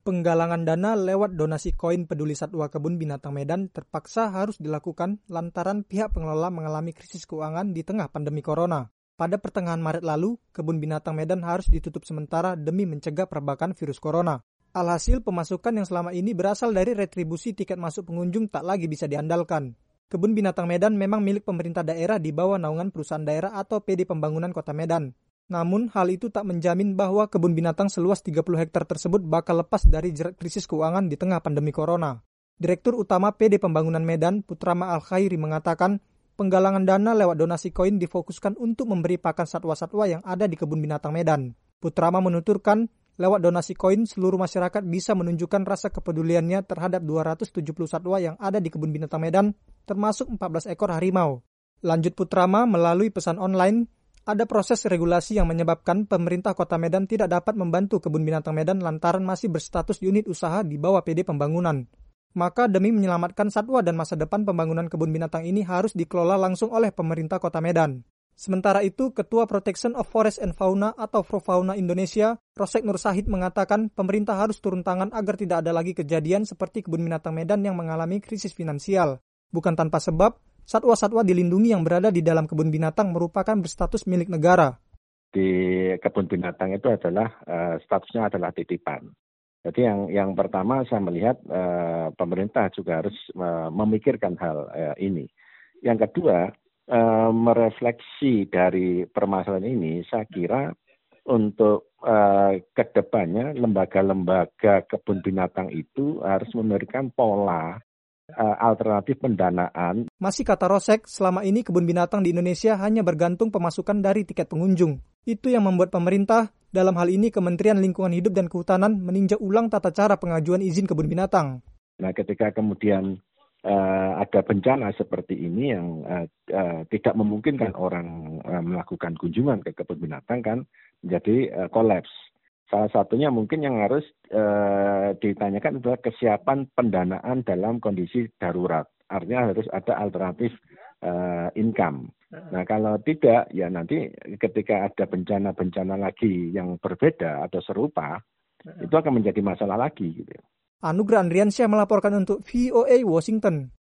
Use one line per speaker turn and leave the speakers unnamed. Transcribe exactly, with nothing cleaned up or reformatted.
Penggalangan dana lewat donasi koin peduli satwa Kebun Binatang Medan terpaksa harus dilakukan lantaran pihak pengelola mengalami krisis keuangan di tengah pandemi corona. Pada pertengahan Maret lalu, Kebun Binatang Medan harus ditutup sementara demi mencegah perbakan virus corona. Alhasil, pemasukan yang selama ini berasal dari retribusi tiket masuk pengunjung tak lagi bisa diandalkan. Kebun Binatang Medan memang milik pemerintah daerah di bawah naungan perusahaan daerah atau P D Pembangunan Kota Medan. Namun, hal itu tak menjamin bahwa kebun binatang seluas tiga puluh hektar tersebut bakal lepas dari jerat krisis keuangan di tengah pandemi corona. Direktur Utama P D Pembangunan Medan, Putrama Al-Khairi mengatakan, penggalangan dana lewat donasi koin difokuskan untuk memberi pakan satwa-satwa yang ada di kebun binatang Medan. Putrama menuturkan, lewat donasi koin seluruh masyarakat bisa menunjukkan rasa kepeduliannya terhadap dua ratus tujuh puluh satwa yang ada di kebun binatang Medan, termasuk empat belas ekor harimau. Lanjut Putrama, melalui pesan online, ada proses regulasi yang menyebabkan pemerintah Kota Medan tidak dapat membantu Kebun Binatang Medan lantaran masih berstatus unit usaha di bawah P D Pembangunan. Maka demi menyelamatkan satwa dan masa depan pembangunan kebun binatang ini harus dikelola langsung oleh pemerintah Kota Medan. Sementara itu, Ketua Protection of Forest and Fauna atau Profauna Indonesia, Rosek Nur Sahid mengatakan pemerintah harus turun tangan agar tidak ada lagi kejadian seperti Kebun Binatang Medan yang mengalami krisis finansial. Bukan tanpa sebab, satwa-satwa dilindungi yang berada di dalam kebun binatang merupakan berstatus milik negara.
Di kebun binatang itu adalah uh, statusnya adalah titipan. Jadi yang yang pertama saya melihat uh, pemerintah juga harus uh, memikirkan hal uh, ini. Yang kedua, uh, merefleksi dari permasalahan ini, saya kira untuk uh, kedepannya lembaga-lembaga kebun binatang itu harus memberikan pola alternatif pendanaan.
Masih kata Rosek, selama ini kebun binatang di Indonesia hanya bergantung pemasukan dari tiket pengunjung. Itu yang membuat pemerintah, dalam hal ini Kementerian Lingkungan Hidup dan Kehutanan, meninjau ulang tata cara pengajuan izin kebun binatang.
Nah, ketika kemudian uh, ada bencana seperti ini yang uh, uh, tidak memungkinkan orang uh, melakukan kunjungan ke kebun binatang kan menjadi uh, kolaps. Salah satunya mungkin yang harus e, ditanyakan adalah kesiapan pendanaan dalam kondisi darurat. Artinya harus ada alternatif e, income. Nah kalau tidak, ya nanti ketika ada bencana-bencana lagi yang berbeda atau serupa, itu akan menjadi masalah lagi. Gitu.
Anugrah Andriansyah melaporkan untuk V O A Washington.